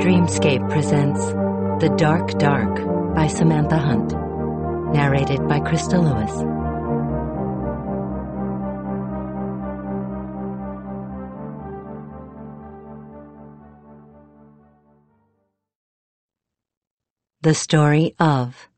Dreamscape presents The Dark Dark by Samantha Hunt, narrated by Krista Lewis. The Story of.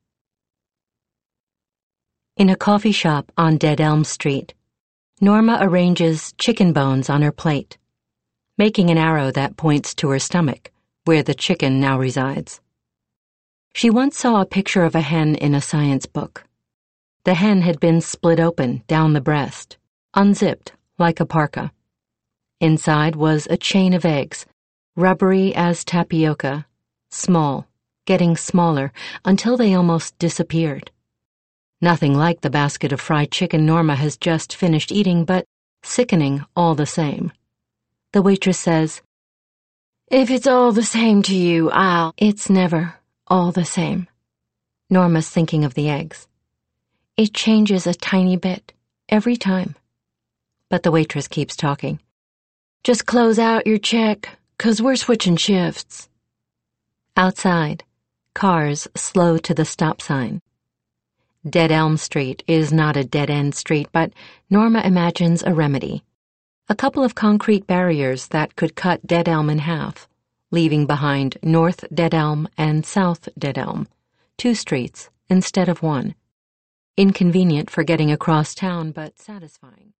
In a coffee shop on Dead Elm Street, Norma arranges chicken bones on her plate, making an arrow that points to her stomach, where the chicken now resides. She once saw a picture of a hen in a science book. The hen had been split open down the breast, unzipped like a parka. Inside was a chain of eggs, rubbery as tapioca, small, getting smaller until they almost disappeared. Nothing like the basket of fried chicken Norma has just finished eating, but sickening all the same. The waitress says, "If it's all the same to you, It's never all the same." Norma's thinking of the eggs. It changes a tiny bit, every time. But the waitress keeps talking. "Just close out your check, 'cause we're switching shifts." Outside, cars slow to the stop sign. Dead Elm Street is not a dead-end street, but Norma imagines a remedy. A couple of concrete barriers that could cut Dead Elm in half, leaving behind North Dead Elm and South Dead Elm, 2 streets instead of 1. Inconvenient for getting across town, but satisfying.